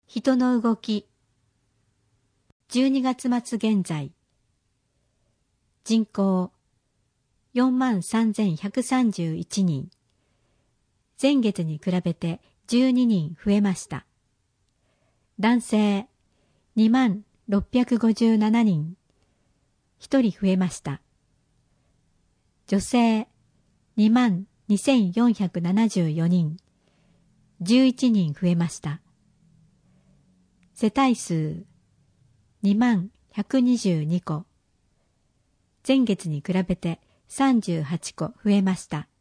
人の動き。12月末現在。人口43,131人。前月に比べて12人増えました。男性2657人。1人増えました。女性22,474人。11人増えました。世帯数21,122戸。前月に比べて38戸増えました。